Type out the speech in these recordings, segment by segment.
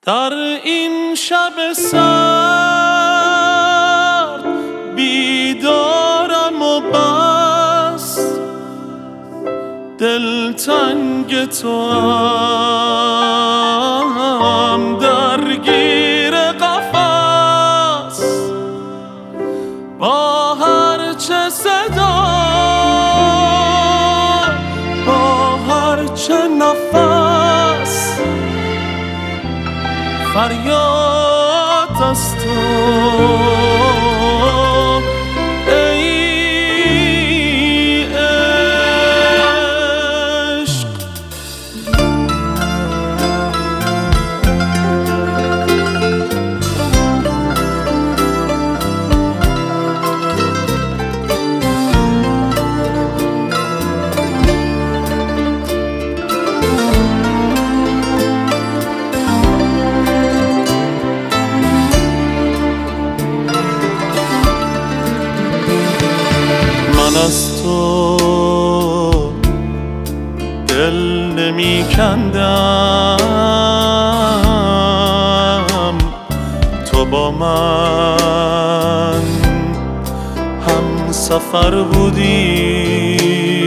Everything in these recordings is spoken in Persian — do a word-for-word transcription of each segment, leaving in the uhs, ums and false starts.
در این شب سرد بیدارم و بس دلتنگ تو هم درگیر قفس با هر چه صدا با هر چه نفس فریاد از تو ای عشق. من از تو دل نمی کندم، تو با من هم سفر بودی،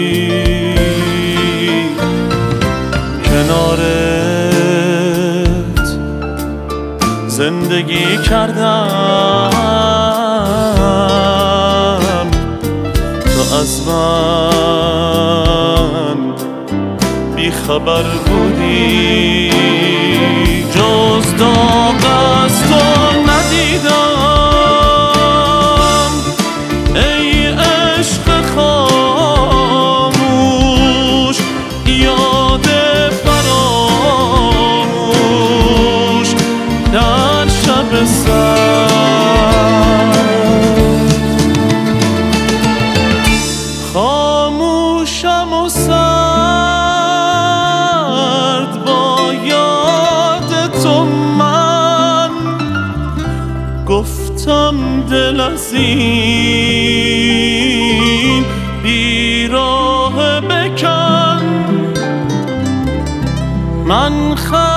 کنارت زندگی کردم، از من بی خبر بودی، جز داغ از تو ندیدم ای عشق خاموش، یاد فراموش در شب سرد. خاموشم و سرد با یاد تو من گفتم دل از این بیراه بکن، من خ